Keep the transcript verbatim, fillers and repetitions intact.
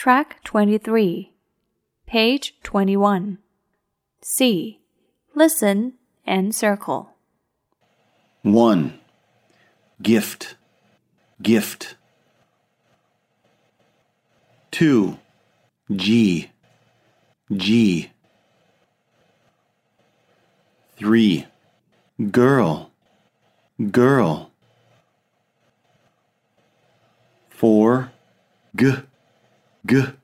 Track twenty-three, page twenty-one. C. Listen and circle. one. Gift, gift. two. G, G. three. Girl, girl. four. G, G.